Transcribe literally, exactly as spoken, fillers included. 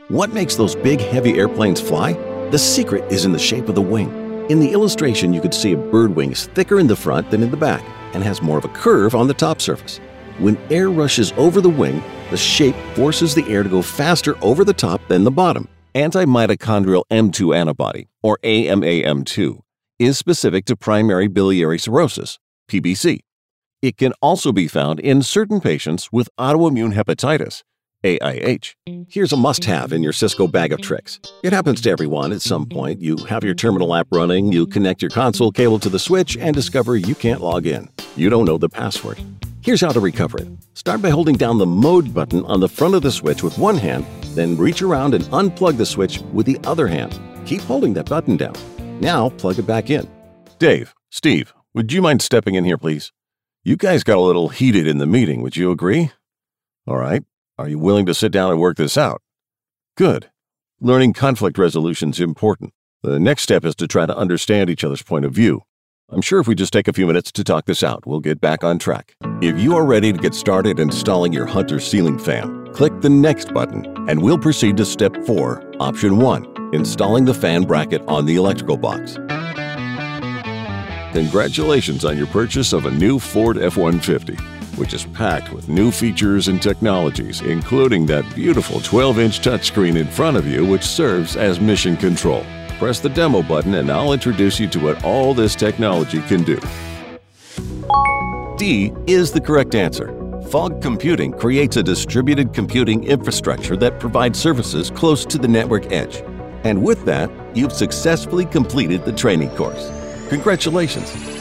What makes those big, heavy airplanes fly? The secret is in the shape of the wing. In the illustration, you could see a bird wing is thicker in the front than in the back and has more of a curve on the top surface. When air rushes over the wing, the shape forces the air to go faster over the top than the bottom. Antimitochondrial M two antibody, or A M A M two, is specific to primary biliary cirrhosis, P B C. It can also be found in certain patients with autoimmune hepatitis, A I H. Here's a must-have in your Cisco bag of tricks. It happens to everyone at some point. You have your terminal app running, you connect your console cable to the switch, and discover you can't log in. You don't know the password. Here's how to recover it. Start by holding down the mode button on the front of the switch with one hand, then reach around and unplug the switch with the other hand. Keep holding that button down. Now plug it back in. Dave, Steve, would you mind stepping in here, please? You guys got a little heated in the meeting, would you agree? All right. Are you willing to sit down and work this out? Good. Learning conflict resolution is important. The next step is to try to understand each other's point of view. I'm sure if we just take a few minutes to talk this out, we'll get back on track. If you are ready to get started installing your Hunter ceiling fan, click the Next button, and we'll proceed to Step four, Option one, installing the fan bracket on the electrical box. Congratulations on your purchase of a new Ford F one fifty, which is packed with new features and technologies, including that beautiful twelve-inch touchscreen in front of you, which serves as mission control. Press the demo button and I'll introduce you to what all this technology can do. D is the correct answer. Fog computing creates a distributed computing infrastructure that provides services close to the network edge. And with that, you've successfully completed the training course. Congratulations!